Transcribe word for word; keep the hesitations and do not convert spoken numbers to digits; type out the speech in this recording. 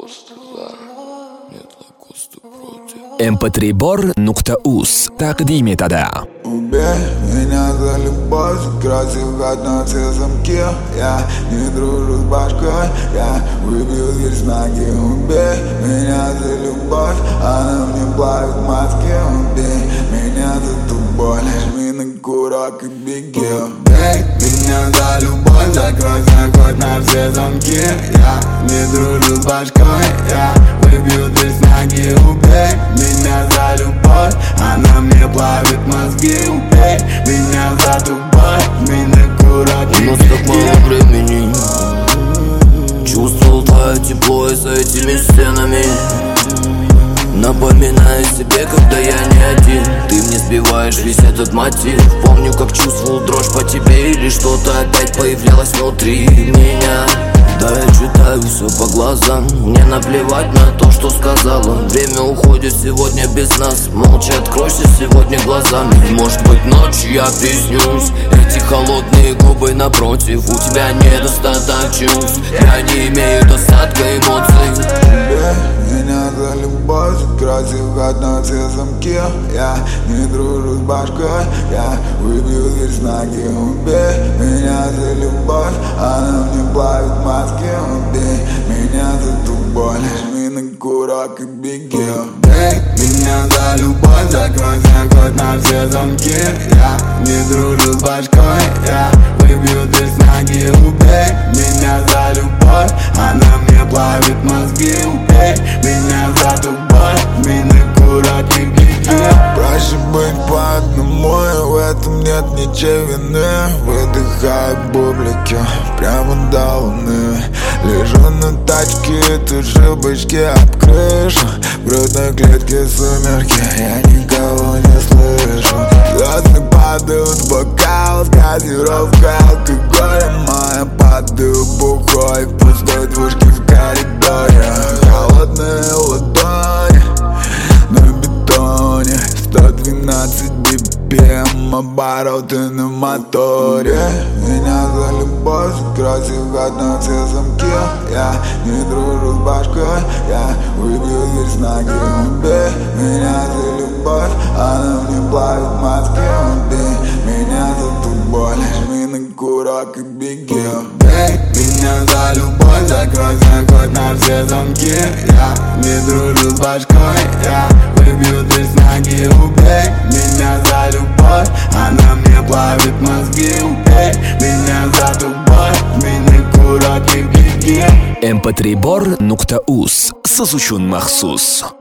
эм пэ три бор нукта уз taqdim etadi. Убей меня за любовь, красивых на все замки. Я не дружу с башкой, я выбью дверь с ноги. Убей меня за любовь, она мне плавит мозги. Убей меня за ту боль, жми на курок и беги. Убей меня за любовь, закрой заход на все замки. Я не дружу с башкой, я выбью дверь с ноги. Убей меня за любовь, она мне плавит мозги. Убей меня за ту боль, жми на курок и беги. У нас так мало времени, чувствовал твое тепло и за этими стенами. Напоминаю себе, когда я не один. Ты мне сбиваешь весь этот мотив. Помню, как чувствовал дрожь по тебе, или что-то опять появлялось внутри меня. Да, я читаю все по глазам, мне наплевать на то, что сказала. Время уходит сегодня без нас, молча откройся сегодня глазами. Может быть ночью я приснюсь, эти холодные губы напротив. У тебя недостаток чувств, я не имею достатка эмоций. Убей меня за любовь, красивых на все замки. Я не дружу с башкой, я выбью дверь с ноги. Убей меня за любовь, она мне плавит мозги. Убей меня за ту боль, жми на курок и беги. Убей меня за любовь, закрой заход на все замки. Я не дружу с башкой, я выбью дверь с ноги. Убей меня за любовь, она мне плавит мозги. Убей меня за ту боль, жми на курок и беги. Проще быть по одному, и в этом нет ничей вины. Выдыхаю бублики прямо до луны. Лежу на тачке, тут же бычки об крышу. В грудной клетке сумерки, я никого не слышу. Звезды падают в бокал с газировкой алкоголя. Моя падаю бухой в пустой двушке в коридоре. Холодные ладони на бетоне, сто двенадцать би пи эм, обороты на моторе. Меня за любовь, красивых на все замки. Я не дружу с башкой, я выбью дверь с ноги. Убей меня за любовь, она мне плавит мозги. Убей меня за ту боль, жми на курок и беги. Убей меня за любовь, закрой заход на все замки. Я не дружу с башкой, я выбью дверь с ноги. Убей меня за любовь, она мне плавит мозги. Убей меня за ту боль, жми на курок и беги. эм пэ три бор нукта уз Сазучун махсус.